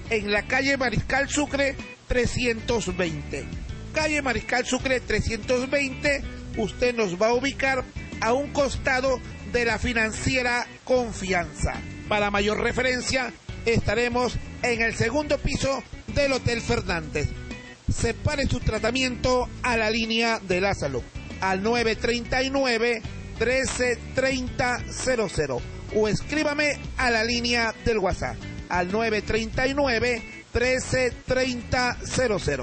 en la calle Mariscal Sucre 320. Calle Mariscal Sucre 320, usted nos va a ubicar a un costado de la financiera Confianza. Para mayor referencia, estaremos en el segundo piso del Hotel Fernández. Separe su tratamiento a la línea de la salud, al 939-133000, o escríbame a la línea del WhatsApp, al 939-133000.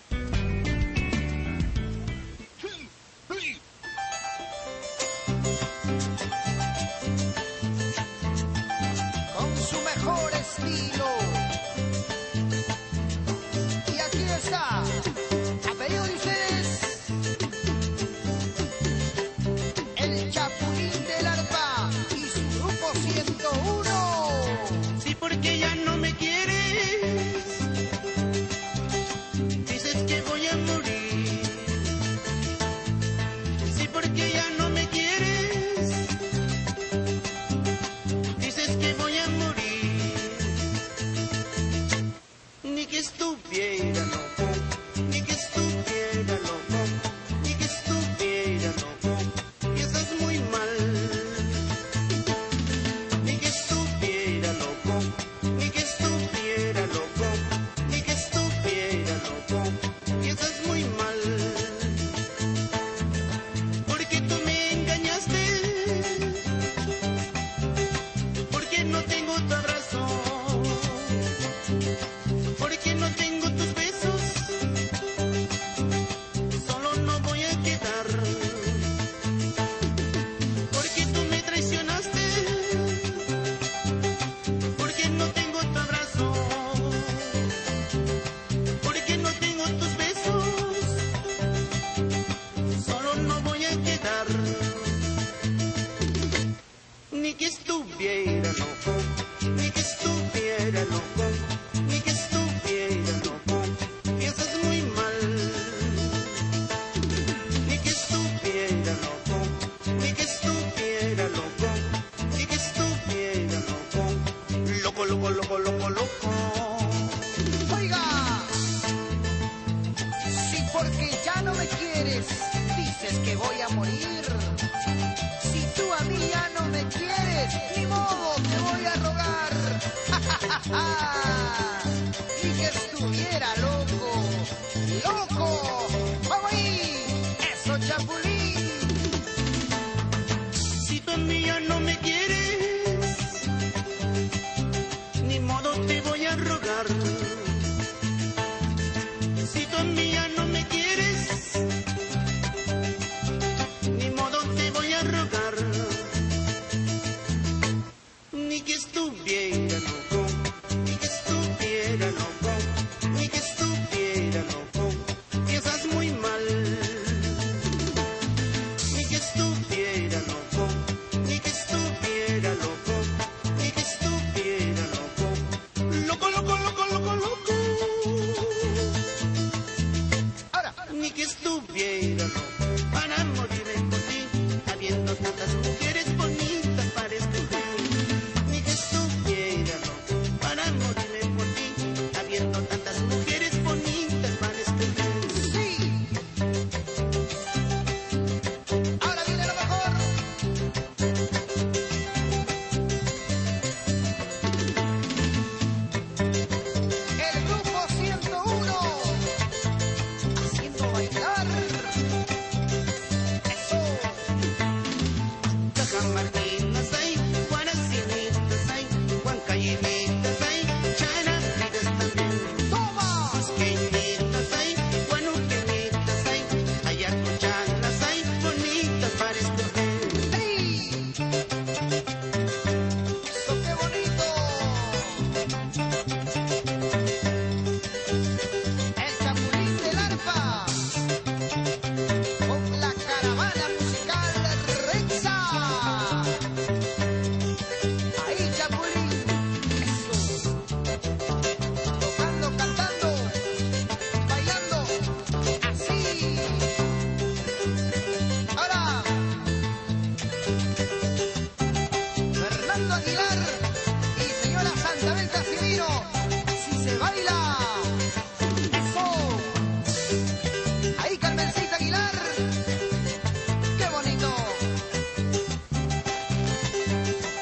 Con su mejor estilo. Y aquí está, a pedido de ustedes, el Chapulín del Arpa y su grupo 101. Sí, porque ya no me quieres, dices que voy a morir. Sí, porque ya no me quieres, dices que voy a morir. Ni que estuviera loco, ni que estuviera loco, ni que estuviera loco, piensas muy mal. Ni que estuviera loco, ni que estuviera loco, ni que estuviera loco, piensas muy mal. Porque tú me engañaste, porque no tengo tu abrazo, porque no tengo tus besos, solo no voy a quedar. Porque tú me traicionaste, porque no tengo tu abrazo, porque no tengo tus besos, solo no voy a quedar. Ni que estuviera loco, ni que estuviera loco,